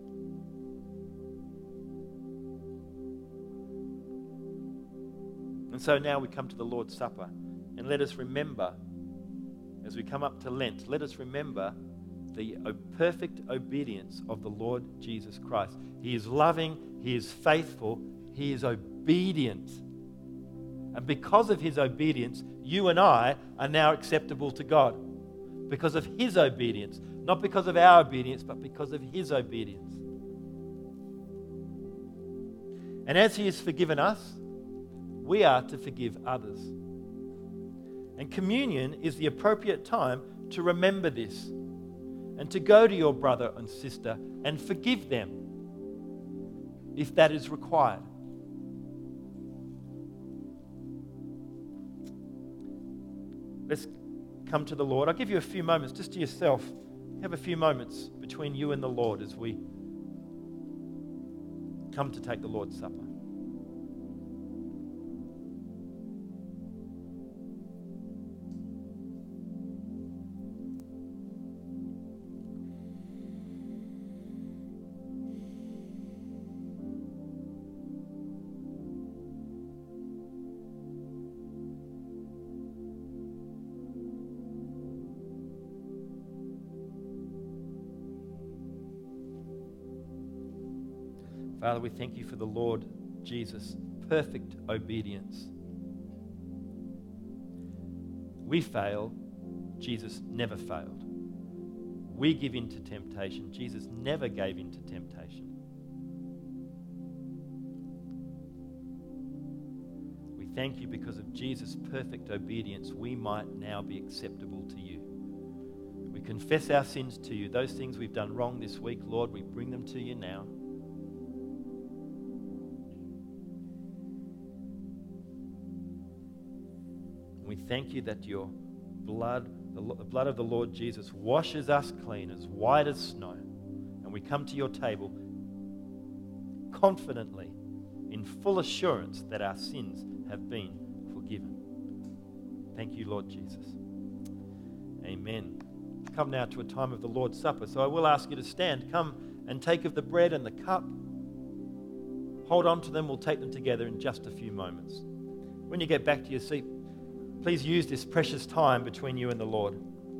And so now we come to the Lord's Supper, and let us remember, as we come up to Lent, let us remember the perfect obedience of the Lord Jesus Christ. He is loving, he is faithful, he is obedient. And because of his obedience, you and I are now acceptable to God. Because of his obedience, Not because of our obedience, but because of his obedience. And as he has forgiven us, we are to forgive others. And communion is the appropriate time to remember this and to go to your brother and sister and forgive them if that is required. Let's come to the Lord. I'll give you a few moments just to yourself. Have a few moments between you and the Lord as we come to take the Lord's Supper. Father, we thank you for the Lord Jesus' perfect obedience. We fail, Jesus never failed. We give in to temptation, Jesus never gave in to temptation. We thank you because of Jesus' perfect obedience, we might now be acceptable to you. We confess our sins to you. Those things we've done wrong this week, Lord, we bring them to you now. We thank you that your blood, the blood of the Lord Jesus, washes us clean as white as snow. And we come to your table confidently, in full assurance that our sins have been forgiven. Thank you, Lord Jesus. Amen. Come now to a time of the Lord's Supper. So I will ask you to stand. Come and take of the bread and the cup. Hold on to them. We'll take them together in just a few moments. When you get back to your seat, please use this precious time between you and the Lord.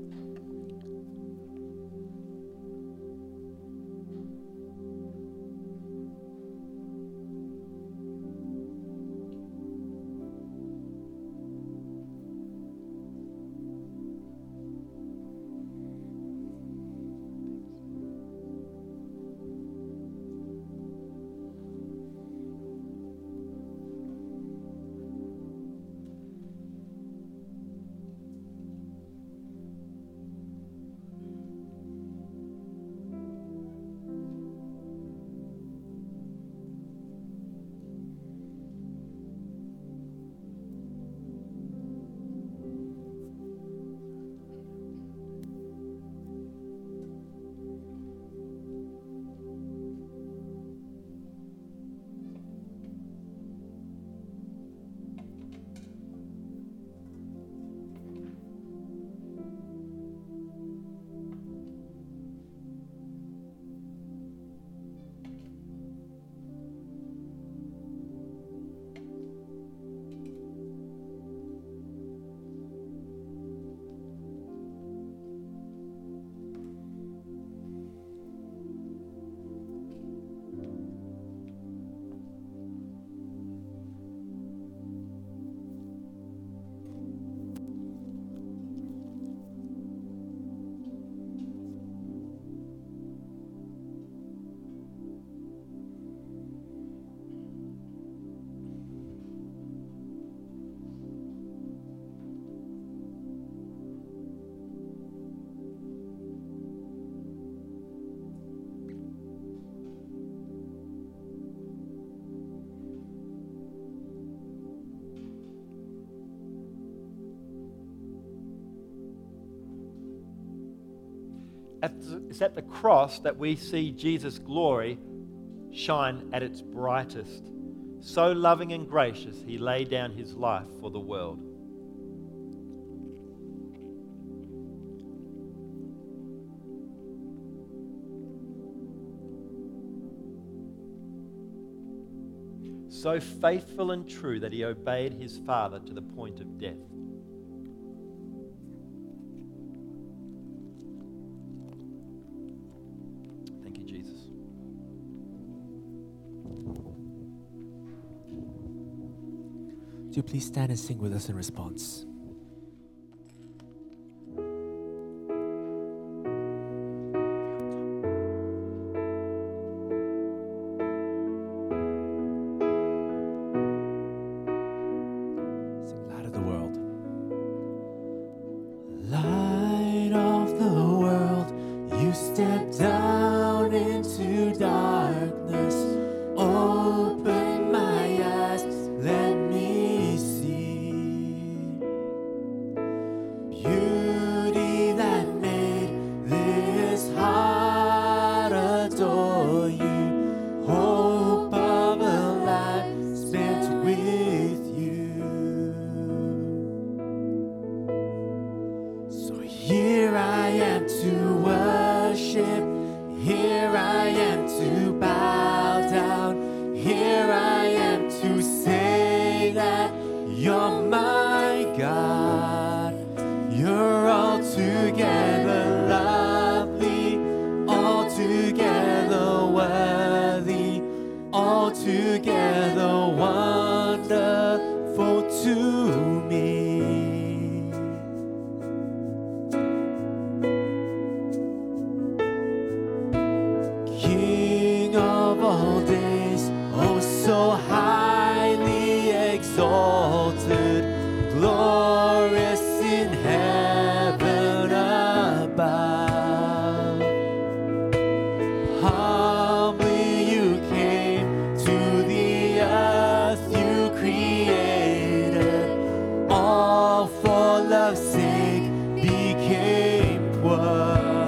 It's at the cross that we see Jesus' glory shine at its brightest. So loving and gracious, he laid down his life for the world. So faithful and true that he obeyed his Father to the point of death. Do please stand and sing with us in response. down into darkness. Open my eyes, let me see beauty that made this heart adore you. Hope of a life spent with you. So here I am to worship. Here I am to bow down. Here I am to say that you're my God. You're altogether lovely, altogether worthy, altogether wonderful to me. King of all days, oh so highly exalted, glorious in heaven above. Humbly you came to the earth you created, all for love's sake became poor.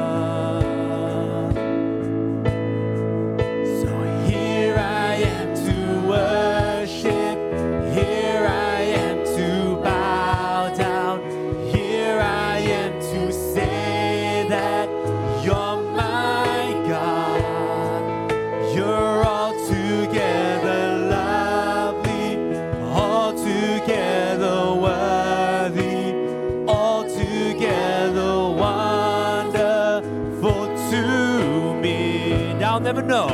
I'll never know.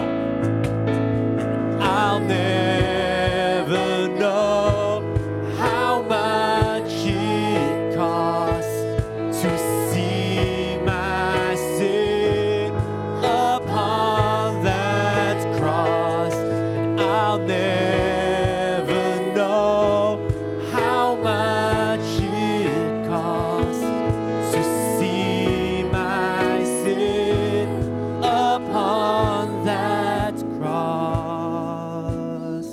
I'll never know how much it costs to see my sin upon that cross. I'll never know how much it costs to see my sin upon that cross.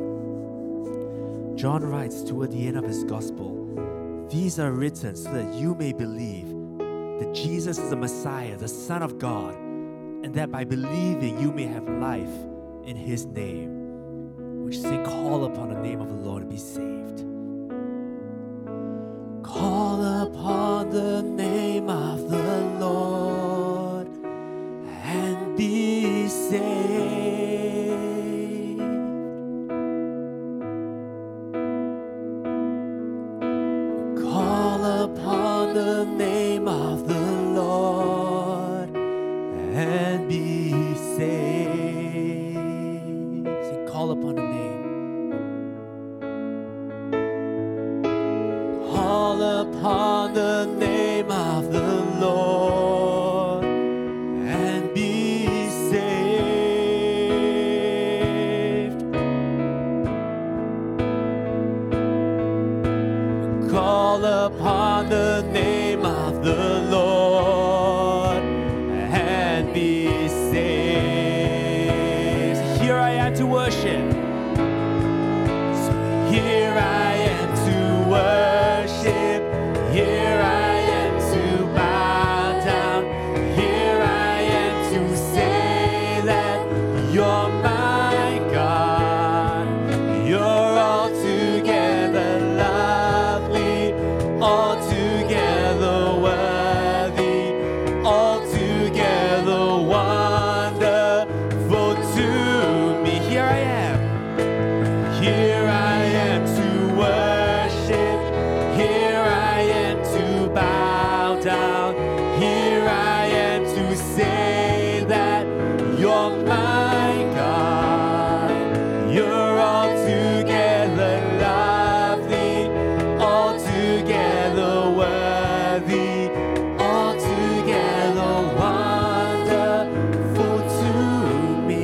John writes toward the end of his gospel, these are written so that you may believe that Jesus is the Messiah, the Son of God, and that by believing you may have life in his name, which say, call upon the name of the Lord and be saved. Call upon the name of the Lord and be saved. Call upon the name of the Lord and be saved. Say, call upon the name. Call upon the name of the Lord and be saved. Call upon the name of the Lord and be saved. So here I am to worship. So here I am to worship. Here I am to bow down. Here I am to say that you're my God. You're altogether lovely, altogether worthy, altogether wonderful to me. Here I am. Here I am to worship. Here I am to bow down. Here I am to say that you're my God. You're altogether lovely, altogether worthy, altogether wonderful to me.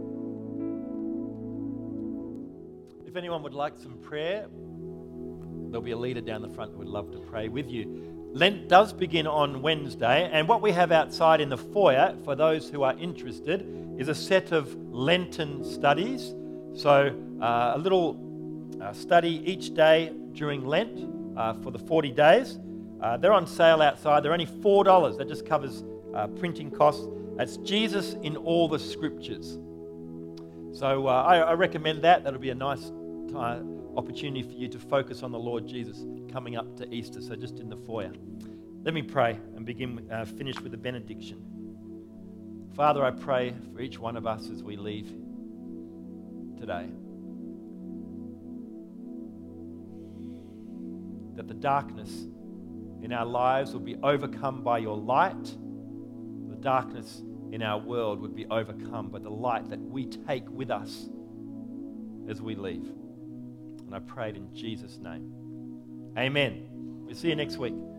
If anyone would like some prayer, there'll be a leader down the front who would love to pray with you. Lent does begin on Wednesday, and what we have outside in the foyer, for those who are interested, is a set of Lenten studies. So uh, a little uh, study each day during Lent uh, for the forty days. Uh, they're on sale outside. They're only four dollars. That just covers uh, printing costs. That's Jesus in all the Scriptures. So uh, I, I recommend that. That'll be a nice time, opportunity for you to focus on the Lord Jesus coming up to Easter. So just in the foyer. Let me pray and begin, uh, finish with the benediction. Father, I pray for each one of us as we leave today, that the darkness in our lives will be overcome by your light. The darkness in our world would be overcome by the light that we take with us as we leave. And I prayed in Jesus' name. Amen. We'll see you next week.